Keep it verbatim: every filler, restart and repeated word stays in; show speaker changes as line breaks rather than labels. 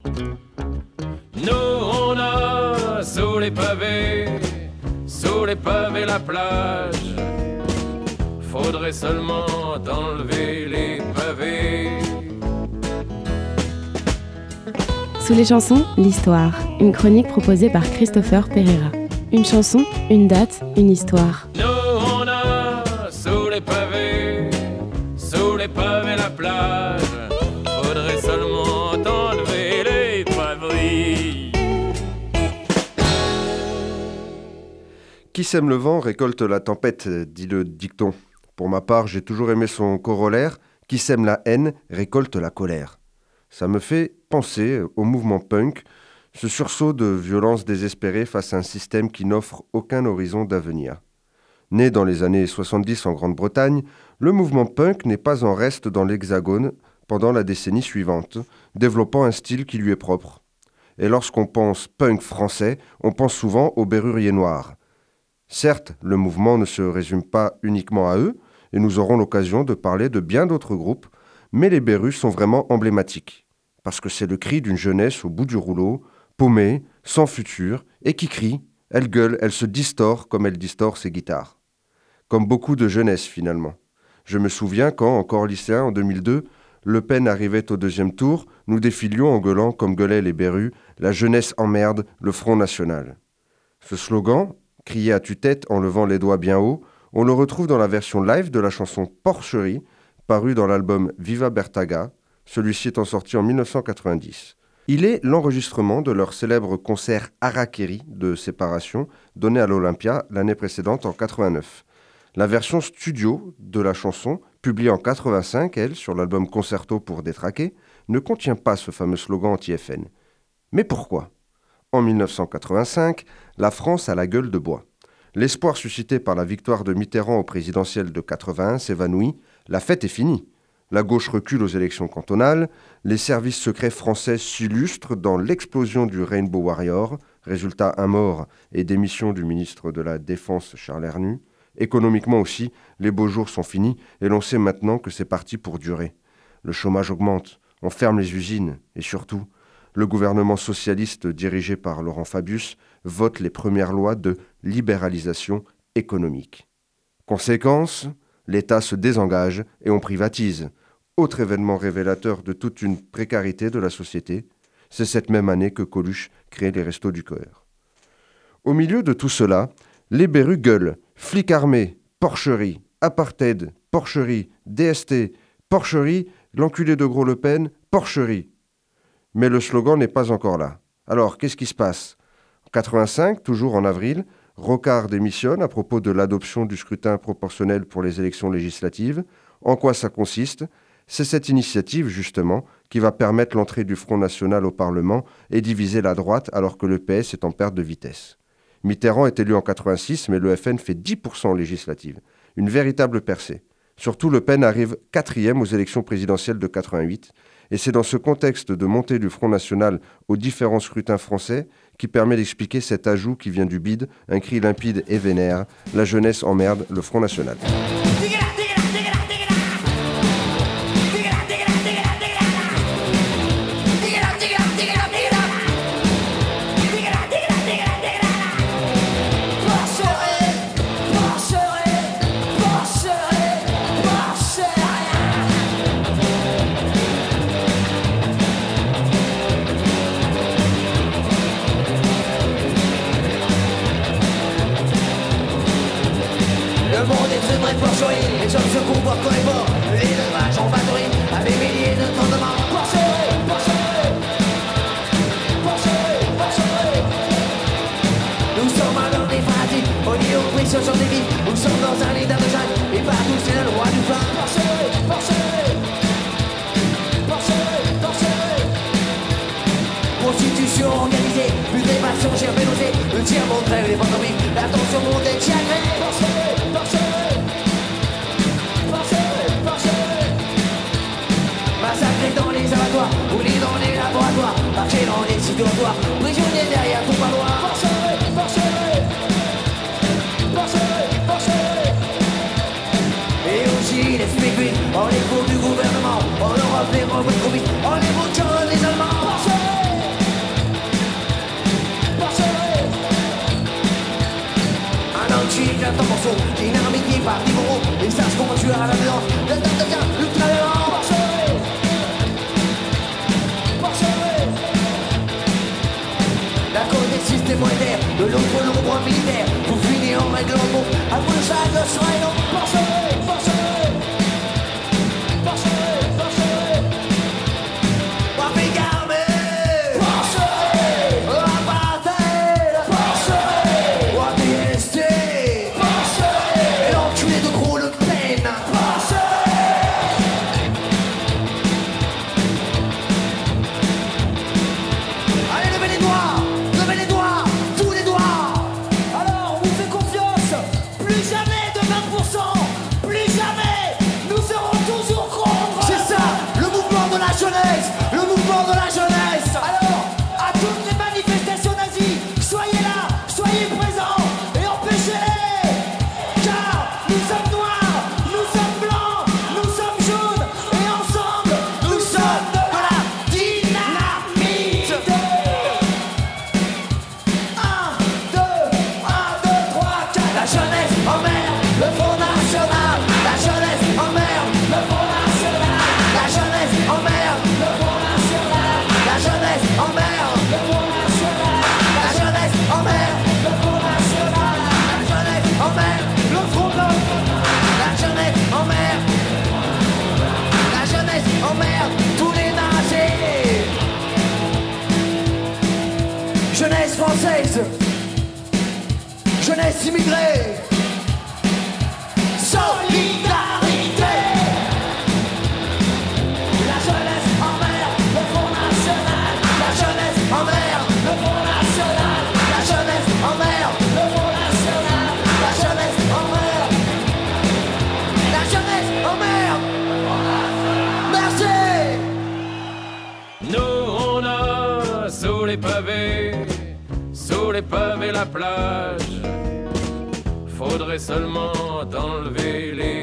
Nous on a sous les pavés, sous les pavés la plage. Faudrait seulement enlever les pavés.
Sous les chansons, l'histoire. Une chronique proposée par Christopher Pereira. Une chanson, une date, une histoire.
Nous on a sous les pavés, sous les pavés la plage. Faudrait seulement enlever les pavés.
Qui sème le vent récolte la tempête, dit le dicton. Pour ma part, j'ai toujours aimé son corollaire. Qui sème la haine récolte la colère. Ça me fait penser au mouvement punk, ce sursaut de violence désespérée face à un système qui n'offre aucun horizon d'avenir. Né dans les années soixante-dix en Grande-Bretagne, le mouvement punk n'est pas en reste dans l'Hexagone pendant la décennie suivante, développant un style qui lui est propre. Et lorsqu'on pense punk français, on pense souvent aux Béruriers Noirs. Certes, le mouvement ne se résume pas uniquement à eux, et nous aurons l'occasion de parler de bien d'autres groupes, mais les Bérus sont vraiment emblématiques, parce que c'est le cri d'une jeunesse au bout du rouleau, paumée, sans futur, et qui crie, elle gueule, elle se distord comme elle distord ses guitares. Comme beaucoup de jeunesse finalement. Je me souviens quand, encore lycéen en deux mille deux, Le Pen arrivait au deuxième tour, nous défilions en gueulant comme gueulaient les Bérus, la jeunesse emmerde, le Front National. Ce slogan, crié à tue-tête en levant les doigts bien haut, on le retrouve dans la version live de la chanson Porcherie, parue dans l'album Viva Bertaga, celui-ci étant sorti en dix-neuf cent quatre-vingt-dix. Il est l'enregistrement de leur célèbre concert Harakiri de séparation, donné à l'Olympia l'année précédente en quatre-vingt-neuf. La version studio de la chanson, publiée en quatre-vingt-cinq, elle, sur l'album Concerto pour détraquer, ne contient pas ce fameux slogan anti-F N. Mais pourquoi ? En dix-neuf cent quatre-vingt-cinq, la France a la gueule de bois. L'espoir suscité par la victoire de Mitterrand au présidentiel de quatre-vingt-un s'évanouit, la fête est finie. La gauche recule aux élections cantonales, les services secrets français s'illustrent dans l'explosion du Rainbow Warrior, résultat un mort et démission du ministre de la Défense Charles Hernu. Économiquement aussi, les beaux jours sont finis et l'on sait maintenant que c'est parti pour durer. Le chômage augmente, on ferme les usines et surtout, le gouvernement socialiste dirigé par Laurent Fabius vote les premières lois de libéralisation économique. Conséquence, l'État se désengage et on privatise. Autre événement révélateur de toute une précarité de la société, c'est cette même année que Coluche crée les Restos du Cœur. Au milieu de tout cela, les Bérus gueulent, flics armés, porcherie, apartheid, porcherie, D S T, porcherie, l'enculé de Gros Le Pen, porcherie. Mais le slogan n'est pas encore là. Alors, qu'est-ce qui se passe ? En quatre-vingt-cinq, toujours en avril, Rocard démissionne à propos de l'adoption du scrutin proportionnel pour les élections législatives. En quoi ça consiste ? C'est cette initiative, justement, qui va permettre l'entrée du Front National au Parlement et diviser la droite alors que le P S est en perte de vitesse. Mitterrand est élu en quatre-vingt-six, mais le F N fait dix pour cent en législative. Une véritable percée. Surtout, Le Pen arrive quatrième aux élections présidentielles de quatre-vingt-huit. Et c'est dans ce contexte de montée du Front National aux différents scrutins français qui permet d'expliquer cet ajout qui vient du bide, un cri limpide et vénère, la jeunesse emmerde le Front National.
Les hommes se comportent comme les porcs, les élevages en batterie, à des milliers de temps de mort. Porcherie, porcherie, porcherie, porcherie. Nous sommes alors des fanatiques, on y est pris sur des vies. Nous sommes dans un état de jungle, et partout c'est le roi du pain. Porcherie, porcherie, porcherie, porcherie. Constitution organisée, putréfaction, gerbe nausée. Le tiers-monde crève les pantomimes, la tension monte et tiagrée. Porcherie, porcherie. Massacrer dans les abattoirs, rouler dans les laboratoires, marcher dans les sites dortoirs, prisonniers derrière ton parloir. Porcherie, porcherie, porcherie, porcherie. Et aussi les fumées en les cours du gouvernement, en Europe les robots de Covid, en les bouchons des Allemands. Porcherie, un temps morceau, qui est arminier par Divorot, et sache comment tu as la violence, le temps de bien, ultra violent, porchevé, porchevé. D'un côté système monétaire, de l'autre l'ombre militaire, pour finir en réglant le mot, à vous le chat, le soin et non, porchevé, porchevé, porchevé, porchevé. Wapé Garmé, porchevé, apartheid, porchevé, Wapé S T, porchevé, et l'enculé de gros Le Pen, porchevé. Allez, levez les doigts, levez les doigts, tous les doigts. Alors, on vous fait confiance, plus jamais de vingt pour cent, plus jamais, nous serons toujours contre. C'est ça, le mouvement de la jeunesse, le mouvement de la jeunesse. Alors, à toutes les manifestations nazies, soyez là, soyez présents et empêchez-les. Car nous sommes noirs, nous sommes blancs, nous sommes jaunes et ensemble, nous sommes de la dynamite. un, deux, un, deux, trois, quatre. La jeunesse emmerde le Front National. La jeunesse emmerde le Front National. La jeunesse emmerde le Front National. La jeunesse emmerde le Front National. La jeunesse emmerde le Front National. La jeunesse emmerde le Front Blanc. La jeunesse emmerde. La jeunesse emmerde tous les nazis. Jeunesse française, jeunesse immigrée, solidarité. La jeunesse emmerde le Front National. La jeunesse emmerde le Front National. La jeunesse emmerde le Front National. La jeunesse emmerde. La jeunesse emmerde. Merci.
Nous on a sous les pavés, sous les pavés la plage. Faudrait seulement enlever les